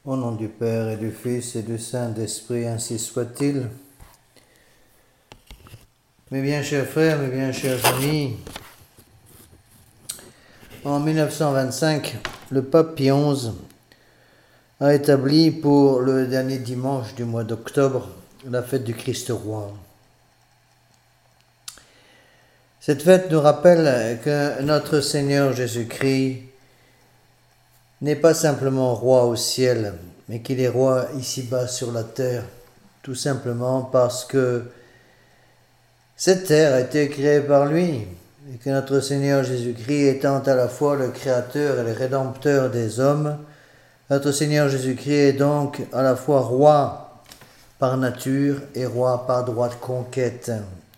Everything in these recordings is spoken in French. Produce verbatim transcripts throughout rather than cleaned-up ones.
Au nom du Père et du Fils et du Saint-Esprit, ainsi soit-il. Mes bien chers frères, mes bien chers amis, en mille neuf cent vingt-cinq, le pape Pie onze a établi pour le dernier dimanche du mois d'octobre la fête du Christ roi. Cette fête nous rappelle que notre Seigneur Jésus-Christ n'est pas simplement roi au ciel, mais qu'il est roi ici-bas sur la terre, tout simplement parce que cette terre a été créée par lui, et que notre Seigneur Jésus-Christ étant à la fois le Créateur et le Rédempteur des hommes, notre Seigneur Jésus-Christ est donc à la fois roi par nature et roi par droit de conquête.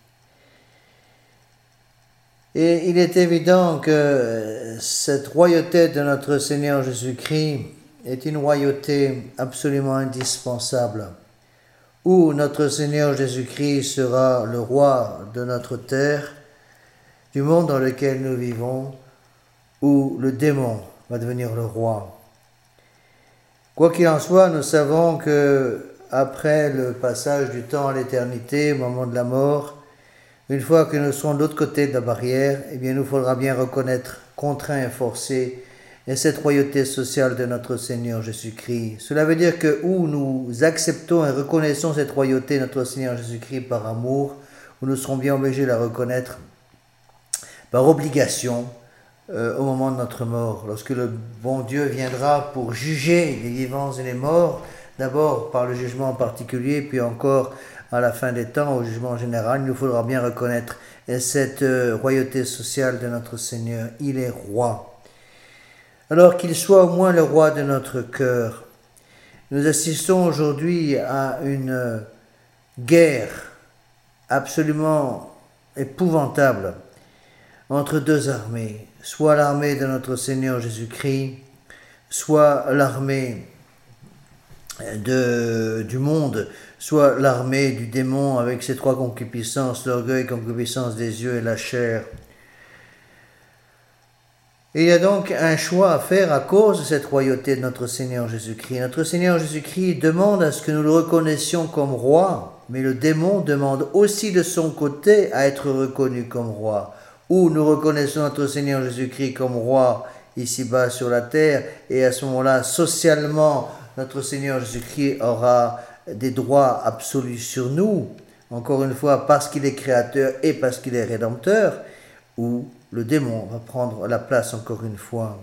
Et il est évident que cette royauté de notre Seigneur Jésus-Christ est une royauté absolument indispensable, où notre Seigneur Jésus-Christ sera le roi de notre terre, du monde dans lequel nous vivons, où le démon va devenir le roi. Quoi qu'il en soit, nous savons que après le passage du temps à l'éternité, au moment de la mort, une fois que nous serons de l'autre côté de la barrière, eh bien, nous faudra bien reconnaître, contraint et forcé, et cette royauté sociale de notre Seigneur Jésus-Christ. Cela veut dire que où nous acceptons et reconnaissons cette royauté de notre Seigneur Jésus-Christ par amour, où nous serons bien obligés de la reconnaître par obligation euh, au moment de notre mort, lorsque le bon Dieu viendra pour juger les vivants et les morts, d'abord par le jugement en particulier, puis encore à la fin des temps, au jugement général, il nous faudra bien reconnaître cette euh, royauté sociale de notre Seigneur. Il est roi. Alors qu'il soit au moins le roi de notre cœur. Nous assistons aujourd'hui à une guerre absolument épouvantable entre deux armées, soit l'armée de notre Seigneur Jésus-Christ, soit l'armée de, du monde, soit l'armée du démon avec ses trois concupiscences, l'orgueil, concupiscence des yeux et la chair. Et il y a donc un choix à faire à cause de cette royauté de notre Seigneur Jésus-Christ. Notre Seigneur Jésus-Christ demande à ce que nous le reconnaissions comme roi, mais le démon demande aussi de son côté à être reconnu comme roi. Ou nous reconnaissons notre Seigneur Jésus-Christ comme roi ici-bas sur la terre, et à ce moment-là, socialement, notre Seigneur Jésus-Christ aura des droits absolus sur nous, encore une fois parce qu'il est créateur et parce qu'il est rédempteur, ou le démon va prendre la place encore une fois.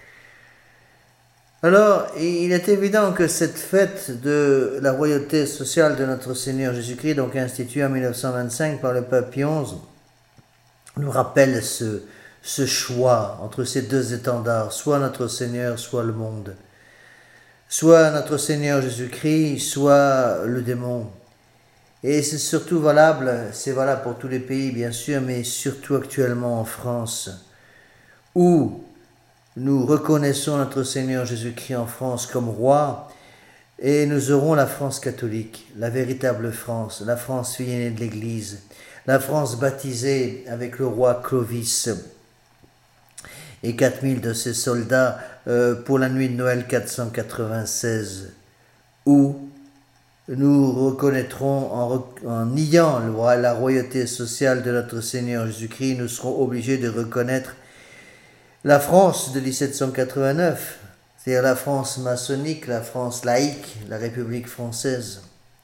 Alors, il est évident que cette fête de la royauté sociale de notre Seigneur Jésus-Christ, donc instituée en mille neuf cent vingt-cinq par le pape Pie onze, nous rappelle ce, ce choix entre ces deux étendards, soit notre Seigneur, soit le monde. Soit notre Seigneur Jésus-Christ, soit le démon. Et c'est surtout valable, c'est valable pour tous les pays bien sûr, mais surtout actuellement en France, où nous reconnaissons notre Seigneur Jésus-Christ en France comme roi, et nous aurons la France catholique, la véritable France, la France fille aînée de l'Église, la France baptisée avec le roi Clovis et quatre mille de ses soldats euh, pour la nuit de Noël quatre cent quatre-vingt-seize, où nous reconnaîtrons, en, en niant la royauté sociale de notre Seigneur Jésus-Christ, nous serons obligés de reconnaître la France de dix-sept cent quatre-vingt-neuf, c'est-à-dire la France maçonnique, la France laïque, la République française.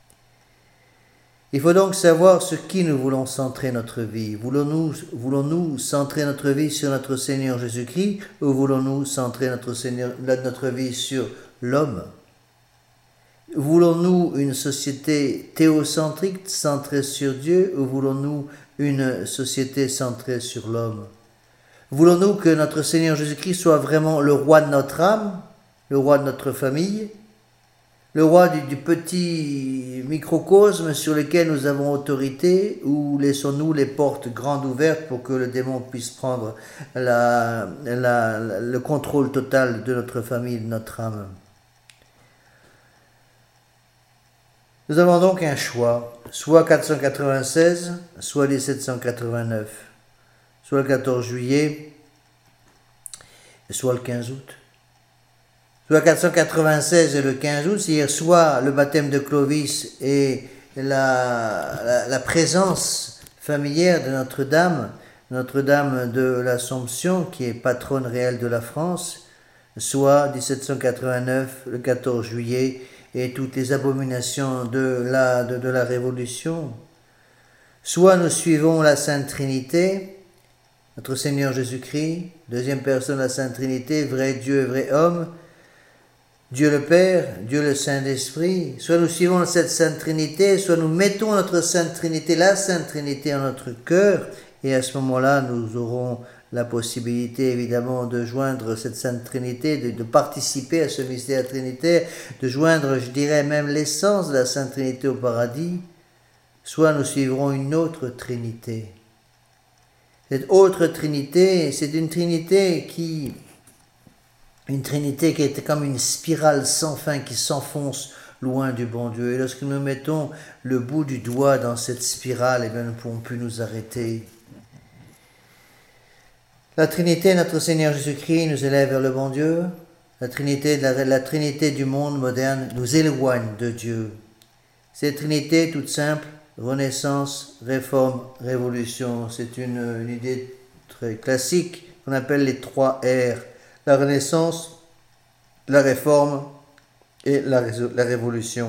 Il faut donc savoir sur qui nous voulons centrer notre vie. Voulons-nous, voulons-nous centrer notre vie sur notre Seigneur Jésus-Christ, ou voulons-nous centrer notre, Seigneur, notre vie sur l'homme ? Voulons-nous une société théocentrique centrée sur Dieu, ou voulons-nous une société centrée sur l'homme ? Voulons-nous que notre Seigneur Jésus-Christ soit vraiment le roi de notre âme, le roi de notre famille, le roi du, du petit microcosme sur lequel nous avons autorité, ou laissons-nous les portes grandes ouvertes pour que le démon puisse prendre la, la, la, le contrôle total de notre famille, de notre âme ? Nous avons donc un choix, soit quatre cent quatre-vingt-seize, soit dix-sept cent quatre-vingt-neuf, soit le quatorze juillet, soit le quinze août. soit quatre cent quatre-vingt-seize et le quinze août, c'est-à-dire soit le baptême de Clovis et la, la, la présence familière de Notre-Dame, Notre-Dame de l'Assomption, qui est patronne réelle de la France, soit dix-sept cent quatre-vingt-neuf, le quatorze juillet, et toutes les abominations de la, de, de la Révolution. Soit nous suivons la Sainte Trinité, notre Seigneur Jésus-Christ, deuxième personne de la Sainte Trinité, vrai Dieu et vrai homme, Dieu le Père, Dieu le Saint-Esprit. Soit nous suivons cette Sainte Trinité, soit nous mettons notre Sainte Trinité, la Sainte Trinité en notre cœur, et à ce moment-là, nous aurons la possibilité évidemment de joindre cette Sainte Trinité, de, de participer à ce mystère trinitaire, de joindre, je dirais même, l'essence de la Sainte Trinité au paradis. Soit nous suivrons une autre Trinité. Cette autre Trinité, c'est une Trinité qui, une Trinité qui est comme une spirale sans fin qui s'enfonce loin du bon Dieu. Et lorsque nous mettons le bout du doigt dans cette spirale, eh bien, nous ne pouvons plus nous arrêter. La Trinité, notre Seigneur Jésus-Christ, nous élève vers le bon Dieu. La Trinité, la, la Trinité du monde moderne nous éloigne de Dieu. Cette Trinité toute simple, Renaissance, réforme, révolution, c'est une, une idée très classique qu'on appelle les trois R. La Renaissance, la réforme et la, la révolution.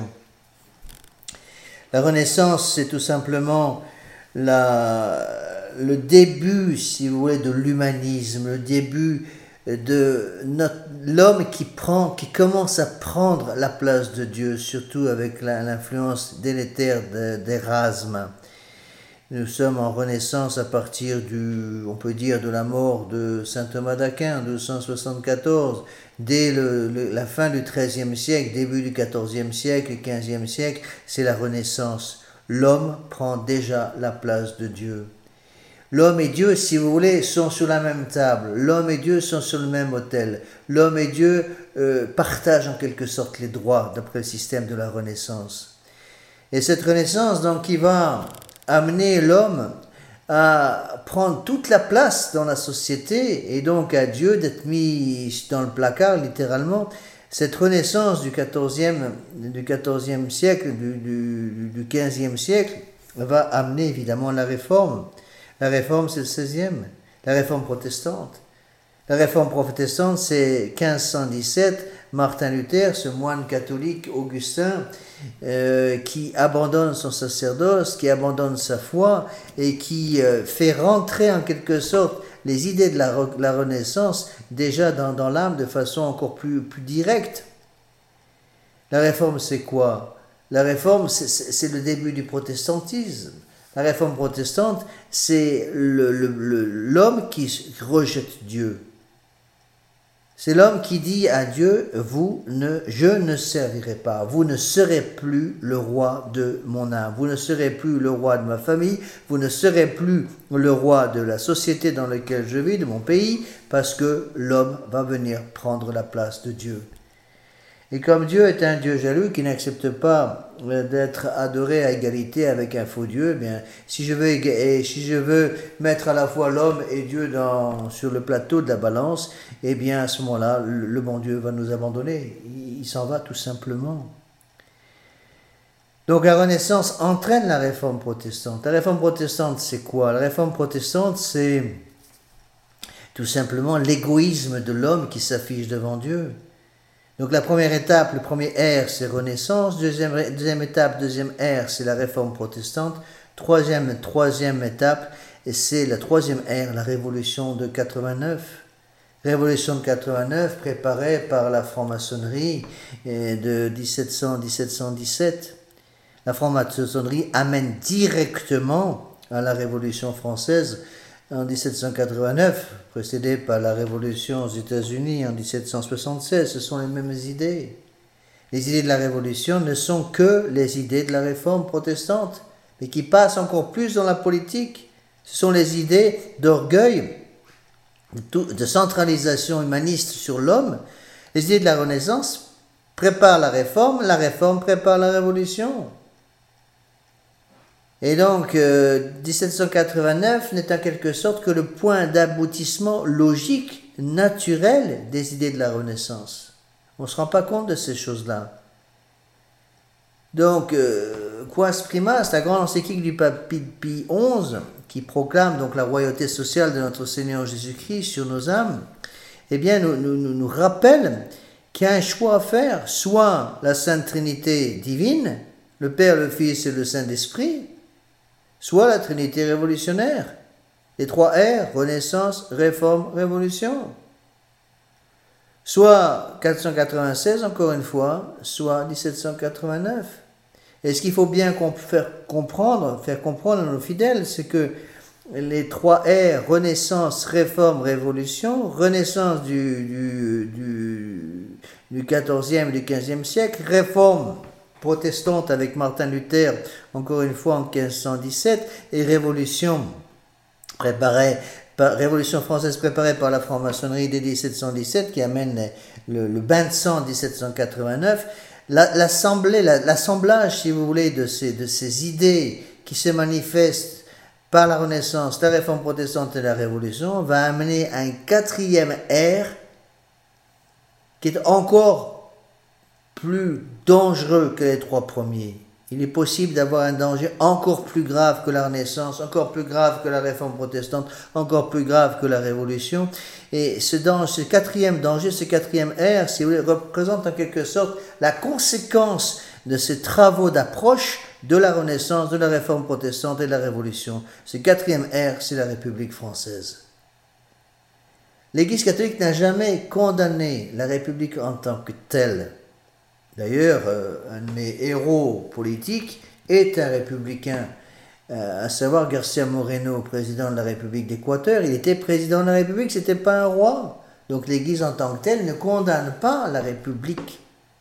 La Renaissance, c'est tout simplement la, le début, si vous voulez, de l'humanisme, le début de notre, l'homme qui prend, qui commence à prendre la place de Dieu, surtout avec la, l'influence délétère de, d'Érasme. Nous sommes en Renaissance à partir du, on peut dire, de la mort de saint Thomas d'Aquin en douze cent soixante-quatorze. Dès le, le, la fin du treizième siècle, début du quatorzième siècle, quinzième siècle, c'est la Renaissance. L'homme prend déjà la place de Dieu. L'homme et Dieu, si vous voulez, sont sur la même table. L'homme et Dieu sont sur le même autel. L'homme et Dieu euh, partagent en quelque sorte les droits d'après le système de la Renaissance. Et cette Renaissance, donc, qui va amener l'homme à prendre toute la place dans la société et donc à Dieu d'être mis dans le placard, littéralement. Cette Renaissance du quatorzième, du quatorzième siècle, du, du, du quinzième siècle, va amener évidemment la réforme. La réforme, c'est le seizième, la réforme protestante. La réforme protestante, c'est quinze cent dix-sept, Martin Luther, ce moine catholique augustin, euh, qui abandonne son sacerdoce, qui abandonne sa foi et qui euh, fait rentrer en quelque sorte les idées de la, la Renaissance déjà dans, dans l'âme de façon encore plus, plus directe. La réforme, c'est quoi? La réforme, c'est, c'est le début du protestantisme. La réforme protestante, c'est le, le, le, l'homme qui rejette Dieu. C'est l'homme qui dit à Dieu, vous ne, je ne servirai pas, vous ne serez plus le roi de mon âme, vous ne serez plus le roi de ma famille, vous ne serez plus le roi de la société dans laquelle je vis, de mon pays, parce que l'homme va venir prendre la place de Dieu. Et comme Dieu est un Dieu jaloux qui n'accepte pas d'être adoré à égalité avec un faux Dieu, eh bien, si je veux, et si je veux mettre à la fois l'homme et Dieu dans, sur le plateau de la balance, eh bien à ce moment-là, le, le bon Dieu va nous abandonner. Il, il s'en va tout simplement. Donc la Renaissance entraîne la réforme protestante. La réforme protestante, c'est quoi? La réforme protestante, c'est tout simplement l'égoïsme de l'homme qui s'affiche devant Dieu. Donc la première étape, le premier R, c'est Renaissance. Deuxième, deuxième étape, deuxième R, c'est la réforme protestante. Troisième, troisième étape, et c'est la troisième R, la révolution de quatre-vingt-neuf. Révolution de quatre-vingt-neuf préparée par la franc-maçonnerie de dix-sept cents à dix-sept cent dix-sept. La franc-maçonnerie amène directement à la Révolution française en dix-sept cent quatre-vingt-neuf, précédée par la Révolution aux États-Unis en dix-sept cent soixante-seize. Ce sont les mêmes idées. Les idées de la Révolution ne sont que les idées de la Réforme protestante, mais qui passent encore plus dans la politique. Ce sont les idées d'orgueil, de centralisation humaniste sur l'homme. Les idées de la Renaissance préparent la Réforme, la Réforme prépare la Révolution. Et donc, euh, dix-sept cent quatre-vingt-neuf n'est en quelque sorte que le point d'aboutissement logique, naturel des idées de la Renaissance. On ne se rend pas compte de ces choses-là. Donc, euh, Quas Primas, la grande encyclique du pape Pie onze, qui proclame donc la royauté sociale de notre Seigneur Jésus-Christ sur nos âmes, eh bien, nous, nous, nous rappelle qu'il y a un choix à faire, soit la Sainte Trinité divine, le Père, le Fils et le Saint-Esprit, soit la Trinité révolutionnaire, les trois R, Renaissance, Réforme, Révolution. Soit quatre cent quatre-vingt-seize, encore une fois, soit dix-sept cent quatre-vingt-neuf. Et ce qu'il faut bien faire comprendre, faire comprendre à nos fidèles, c'est que les trois R, Renaissance, Réforme, Révolution, Renaissance du, du, du, du quatorzième et du quinzième siècle, Réforme protestante avec Martin Luther, encore une fois en quinze cent dix-sept, et Révolution préparée par, Révolution française préparée par la franc-maçonnerie dès dix-sept cent dix-sept, qui amène le, le bain de sang dix-sept cent quatre-vingt-neuf, l'assemblée, l'assemblage, si vous voulez, de ces, de ces idées qui se manifestent par la Renaissance, la Réforme protestante et la Révolution, va amener un quatrième R qui est encore plus dangereux que les trois premiers. Il est possible d'avoir un danger encore plus grave que la Renaissance, encore plus grave que la Réforme protestante, encore plus grave que la Révolution. Et ce, danger, ce quatrième danger, ce quatrième R, si vous voulez, représente en quelque sorte la conséquence de ces travaux d'approche de la Renaissance, de la Réforme protestante et de la Révolution. Ce quatrième R, c'est la République française. L'Église catholique n'a jamais condamné la République en tant que telle. D'ailleurs, euh, un de mes héros politiques est un républicain, euh, à savoir García Moreno, président de la République d'Équateur. Il était président de la République, ce n'était pas un roi. Donc l'Église en tant que telle ne condamne pas la République.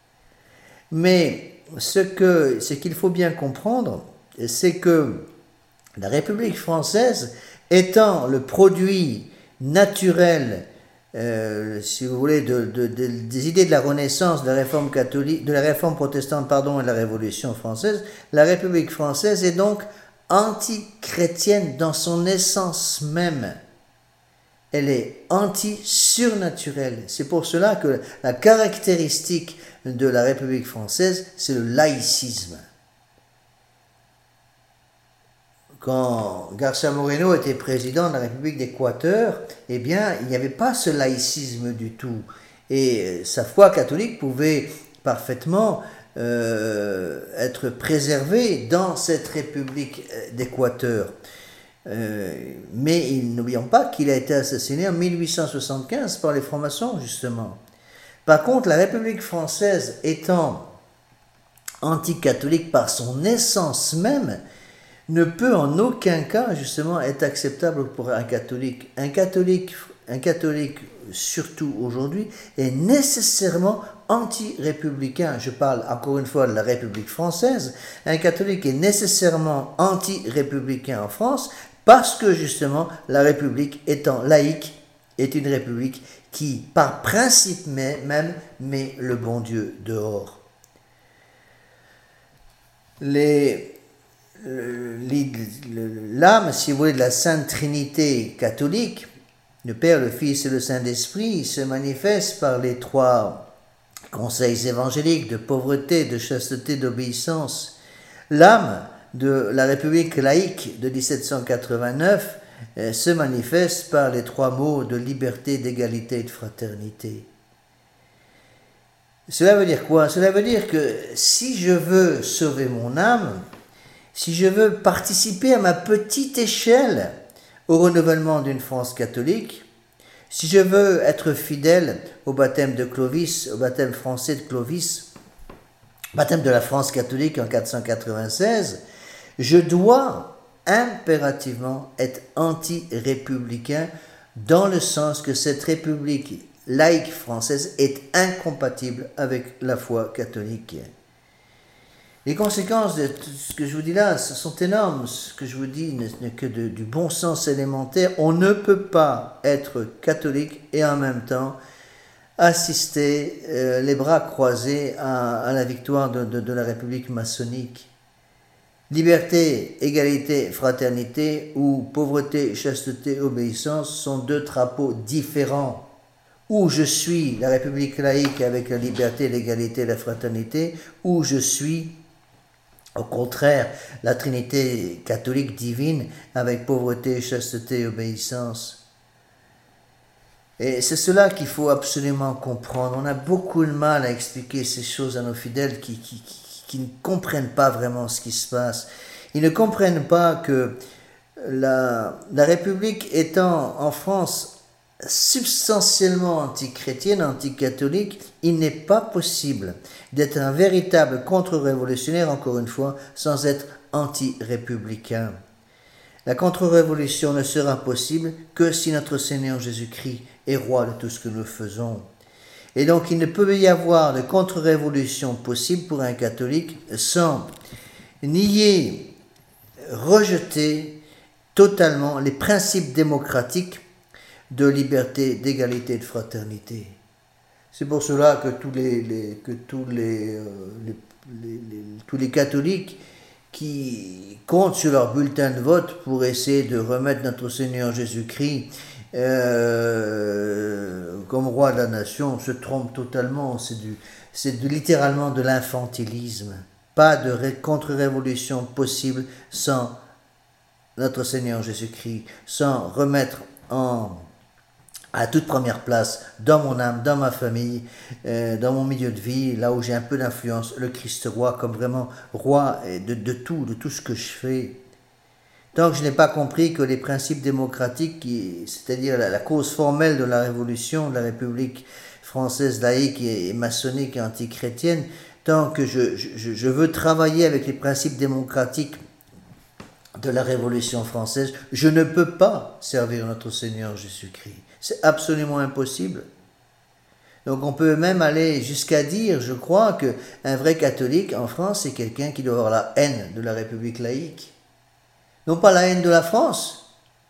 Mais ce que, ce qu'il faut bien comprendre, c'est que la République française, étant le produit naturel, Euh, si vous voulez, de, de, de, des idées de la Renaissance, de la Réforme catholique, de la Réforme protestante, pardon, et de la Révolution française, la République française est donc anti-chrétienne dans son essence même. Elle est anti-surnaturelle. C'est pour cela que la caractéristique de la République française, c'est le laïcisme. Quand García Moreno était président de la République d'Équateur, eh bien, il n'y avait pas ce laïcisme du tout. Et sa foi catholique pouvait parfaitement euh, être préservée dans cette République d'Équateur. Euh, mais n'oublions pas qu'il a été assassiné en mille huit cent soixante-quinze par les francs-maçons, justement. Par contre, la République française étant anticatholique par son essence même, ne peut en aucun cas, justement, être acceptable pour un catholique. Un catholique, un catholique surtout aujourd'hui, est nécessairement anti-républicain. Je parle encore une fois de la République française. Un catholique est nécessairement anti-républicain en France parce que, justement, la République étant laïque, est une République qui, par principe même, met le bon Dieu dehors. Les... L'âme, si vous voulez, de la Sainte Trinité catholique, le Père, le Fils et le Saint-Esprit, se manifeste par les trois conseils évangéliques de pauvreté, de chasteté, d'obéissance. L'âme de la République laïque de dix-sept cent quatre-vingt-neuf euh, se manifeste par les trois mots de liberté, d'égalité et de fraternité. Cela veut dire quoi? Cela veut dire que si je veux sauver mon âme, si je veux participer à ma petite échelle au renouvellement d'une France catholique, si je veux être fidèle au baptême de Clovis, au baptême français de Clovis, baptême de la France catholique en quatre cent quatre-vingt-seize, je dois impérativement être anti-républicain dans le sens que cette république laïque française est incompatible avec la foi catholique. Les conséquences de tout ce que je vous dis là sont énormes. Ce que je vous dis n'est que de, du bon sens élémentaire. On ne peut pas être catholique et en même temps assister euh, les bras croisés à, à la victoire de, de, de la République maçonnique. Liberté, égalité, fraternité ou pauvreté, chasteté, obéissance sont deux drapeaux différents. ou je suis la République laïque avec la liberté, l'égalité et la fraternité, ou je suis au contraire la Trinité catholique divine avec pauvreté, chasteté et obéissance. Et c'est cela qu'il faut absolument comprendre. On a beaucoup de mal à expliquer ces choses à nos fidèles qui, qui, qui, qui ne comprennent pas vraiment ce qui se passe. Ils ne comprennent pas que la, la République étant en France substantiellement antichrétienne, anticatholique, il n'est pas possible d'être un véritable contre-révolutionnaire, encore une fois, sans être anti-républicain. La contre-révolution ne sera possible que si notre Seigneur Jésus-Christ est roi de tout ce que nous faisons. Et donc il ne peut y avoir de contre-révolution possible pour un catholique sans nier, rejeter totalement les principes démocratiques de liberté, d'égalité et de fraternité. C'est pour cela que tous les, les, que tous les, euh, les, les, les, tous les catholiques qui comptent sur leur bulletin de vote pour essayer de remettre notre Seigneur Jésus-Christ euh, comme roi de la nation se trompent totalement. C'est, du, c'est de, littéralement de l'infantilisme. Pas de ré- contre-révolution possible sans notre Seigneur Jésus-Christ, sans remettre en à toute première place, dans mon âme, dans ma famille, euh, dans mon milieu de vie, là où j'ai un peu d'influence, le Christ roi, comme vraiment roi de, de tout, de tout ce que je fais. Tant que je n'ai pas compris que les principes démocratiques, qui, c'est-à-dire la, la cause formelle de la révolution de la République française laïque et, et maçonnique et antichrétienne, tant que je, je, je veux travailler avec les principes démocratiques de la Révolution française, je ne peux pas servir notre Seigneur Jésus-Christ. C'est absolument impossible. Donc on peut même aller jusqu'à dire, je crois, qu'un vrai catholique en France, c'est quelqu'un qui doit avoir la haine de la République laïque. Non pas la haine de la France.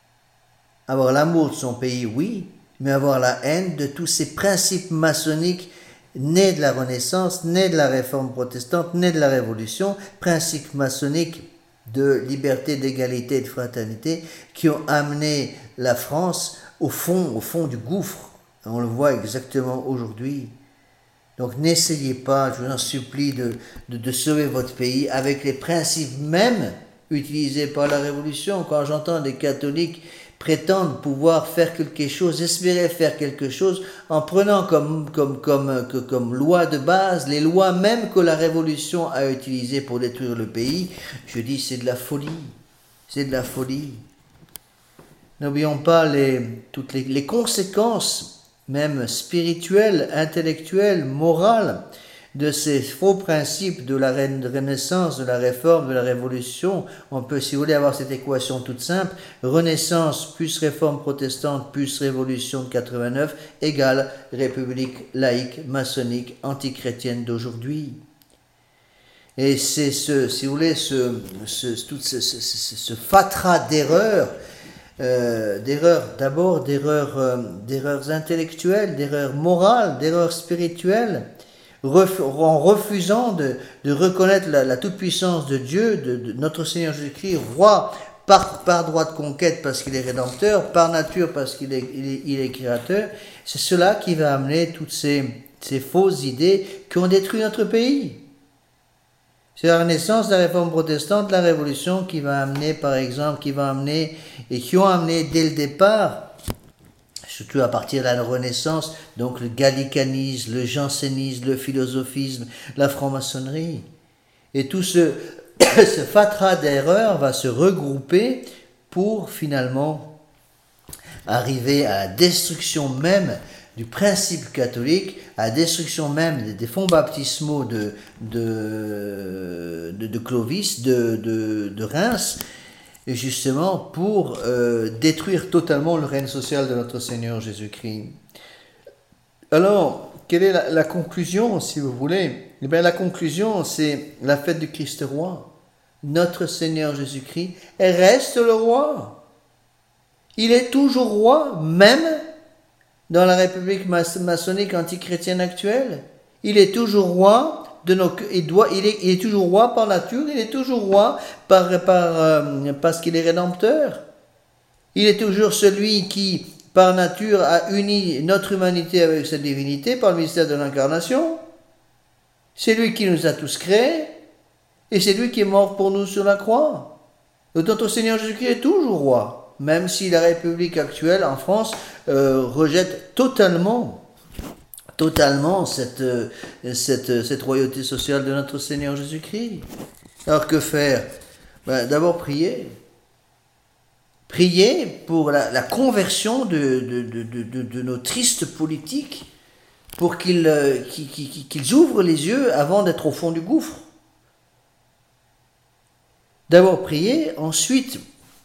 Avoir l'amour de son pays, oui, mais avoir la haine de tous ces principes maçonniques nés de la Renaissance, nés de la Réforme protestante, nés de la Révolution, principes maçonniques de liberté, d'égalité et de fraternité qui ont amené la France au fond, au fond du gouffre. On le voit exactement aujourd'hui. Donc n'essayez pas, je vous en supplie, de, de, de sauver votre pays avec les principes même utilisés par la Révolution. Quand j'entends des catholiques prétendre pouvoir faire quelque chose, espérer faire quelque chose, en prenant comme, comme, comme, comme, comme loi de base les lois même que la Révolution a utilisées pour détruire le pays, je dis c'est de la folie. C'est de la folie. N'oublions pas les, toutes les, les conséquences, même spirituelles, intellectuelles, morales, de ces faux principes de la Renaissance, de la Réforme, de la Révolution. On peut, si vous voulez, avoir cette équation toute simple. Renaissance plus Réforme protestante plus Révolution de quatre-vingt-neuf égale République laïque, maçonnique, antichrétienne d'aujourd'hui. Et c'est ce, si vous voulez, ce, ce, tout ce, ce, ce, ce fatras d'erreurs, Euh, d'erreurs, d'abord d'erreurs, euh, d'erreurs intellectuelles, d'erreurs morales, d'erreurs spirituelles, ref, en refusant de, de reconnaître la, la toute-puissance de Dieu, de, de notre Seigneur Jésus-Christ, roi par, par droit de conquête parce qu'il est rédempteur, par nature parce qu'il est, il est, il est créateur. C'est cela qui va amener toutes ces, ces fausses idées qui ont détruit notre pays. C'est la Renaissance, la Réforme protestante, la Révolution qui va amener, par exemple, qui va amener, et qui ont amené dès le départ, surtout à partir de la Renaissance, donc le gallicanisme, le jansénisme, le philosophisme, la franc-maçonnerie. Et tout ce, ce fatras d'erreurs va se regrouper pour finalement arriver à la destruction même du principe catholique, à la destruction même des fonds baptismaux de, de, de, de Clovis, de, de, de Reims, et justement pour euh, détruire totalement le règne social de notre Seigneur Jésus-Christ. Alors, quelle est la, la conclusion, si vous voulez? Eh bien, la conclusion, c'est la fête du Christ roi. Notre Seigneur Jésus-Christ reste le roi. Il est toujours roi, même dans la République maçonnique antichrétienne actuelle. Il est toujours roi, de nos, il, doit, il, est, il est toujours roi par nature, il est toujours roi par, par, euh, parce qu'il est rédempteur. Il est toujours celui qui, par nature, a uni notre humanité avec sa divinité par le mystère de l'incarnation. C'est lui qui nous a tous créés, et c'est lui qui est mort pour nous sur la croix. Donc notre Seigneur Jésus-Christ est toujours roi, même si la République actuelle en France euh, rejette totalement, totalement cette, euh, cette, cette royauté sociale de notre Seigneur Jésus-Christ. Alors que faire? Ben, d'abord prier. Prier pour la, la conversion de, de, de, de, de nos tristes politiques, pour qu'ils, euh, qu'ils, qu'ils, qu'ils ouvrent les yeux avant d'être au fond du gouffre. D'abord prier, ensuite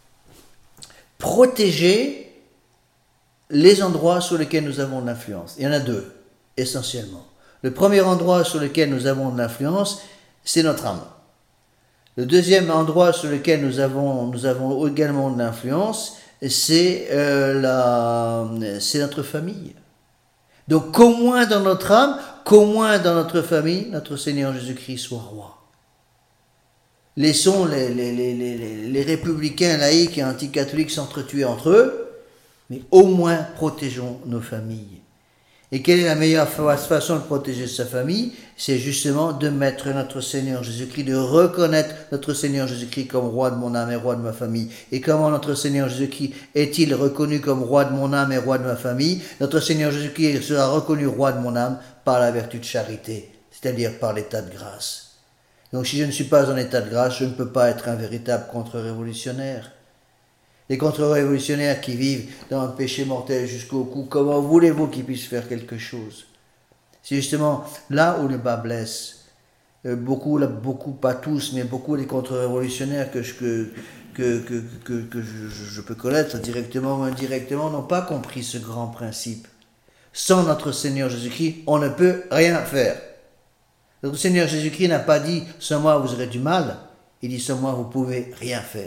protéger les endroits sur lesquels nous avons de l'influence. Il y en a deux, essentiellement. Le premier endroit sur lequel nous avons de l'influence, c'est notre âme. Le deuxième endroit sur lequel nous avons, nous avons également de l'influence, c'est, euh, la, c'est notre famille. Donc qu'au moins dans notre âme, qu'au moins dans notre famille, notre Seigneur Jésus-Christ soit roi. Laissons les, les, les, les, les républicains laïcs et anticatholiques s'entretuer entre eux, mais au moins protégeons nos familles. Et quelle est la meilleure façon de protéger sa famille? C'est justement de mettre notre Seigneur Jésus-Christ, de reconnaître notre Seigneur Jésus-Christ comme roi de mon âme et roi de ma famille. Et comment notre Seigneur Jésus-Christ est-il reconnu comme roi de mon âme et roi de ma famille? Notre Seigneur Jésus-Christ sera reconnu roi de mon âme par la vertu de charité, c'est-à-dire par l'état de grâce. Donc si je ne suis pas en état de grâce, je ne peux pas être un véritable contre-révolutionnaire. Les contre-révolutionnaires qui vivent dans le péché mortel jusqu'au cou, comment voulez-vous qu'ils puissent faire quelque chose? C'est justement là où le bas blesse. Euh, beaucoup, là, beaucoup, pas tous, mais beaucoup des contre-révolutionnaires que je, que, que, que, que, que je, je peux connaître directement ou indirectement n'ont pas compris ce grand principe. Sans notre Seigneur Jésus-Christ, on ne peut rien faire. Notre Seigneur Jésus-Christ n'a pas dit « sans moi vous aurez du mal », il dit « sans moi vous pouvez rien faire ».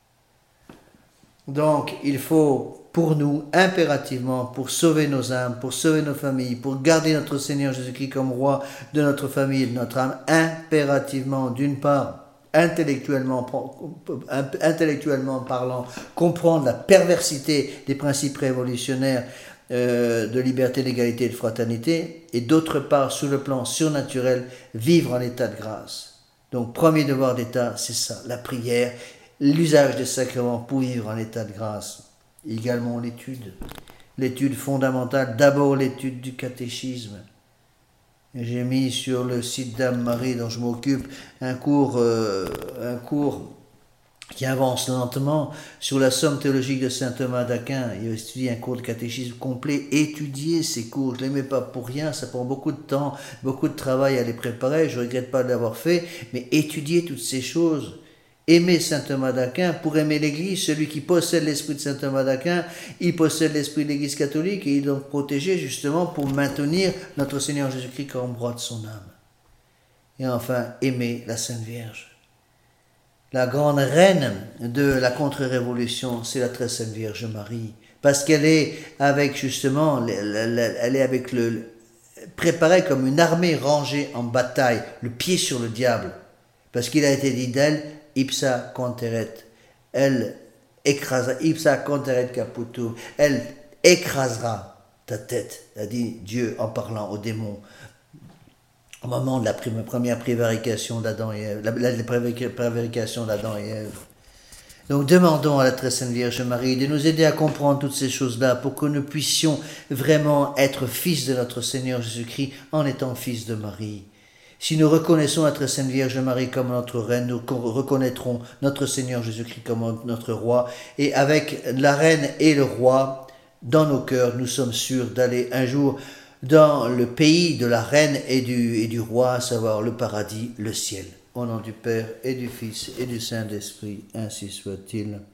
Donc, il faut, pour nous, impérativement, pour sauver nos âmes, pour sauver nos familles, pour garder notre Seigneur Jésus-Christ comme roi de notre famille et de notre âme, impérativement, d'une part, intellectuellement, intellectuellement parlant, comprendre la perversité des principes révolutionnaires euh, de liberté, d'égalité et de fraternité, et d'autre part, sur le plan surnaturel, vivre en état de grâce. Donc, premier devoir d'État, c'est ça, la prière, l'usage des sacrements pour vivre en état de grâce. Également l'étude. L'étude fondamentale, d'abord l'étude du catéchisme. J'ai mis sur le site Dame Marie dont je m'occupe un cours, euh, un cours qui avance lentement sur la somme théologique de saint Thomas d'Aquin. Il a étudié un cours de catéchisme complet. Étudier ces cours, je ne les mets pas pour rien, ça prend beaucoup de temps, beaucoup de travail à les préparer, je ne regrette pas de l'avoir fait, mais étudier toutes ces choses. Aimer saint Thomas d'Aquin, pour aimer l'Église, celui qui possède l'esprit de saint Thomas d'Aquin, il possède l'esprit de l'Église catholique et il est donc protégé justement pour maintenir notre Seigneur Jésus-Christ comme roi de son âme. Et enfin, aimer la Sainte Vierge. La grande reine de la contre-révolution, c'est la très Sainte Vierge Marie, parce qu'elle est avec justement, elle est avec le, préparée comme une armée rangée en bataille, le pied sur le diable, parce qu'il a été dit d'elle, ipsa conteret, elle écrasera, ipsa conteret caputo, elle écrasera ta tête, a dit Dieu en parlant aux démons au moment de la première prévarication d'Adam et Ève, la, la, la prévarication d'Adam et Ève. Donc demandons à la très sainte Vierge Marie de nous aider à comprendre toutes ces choses-là pour que nous puissions vraiment être fils de notre Seigneur Jésus-Christ en étant fils de Marie. Si nous reconnaissons la très sainte Vierge Marie comme notre reine, nous reconnaîtrons notre Seigneur Jésus-Christ comme notre roi. Et avec la reine et le roi, dans nos cœurs, nous sommes sûrs d'aller un jour dans le pays de la reine et du, et du roi, à savoir le paradis, le ciel. Au nom du Père et du Fils et du Saint-Esprit, ainsi soit-il.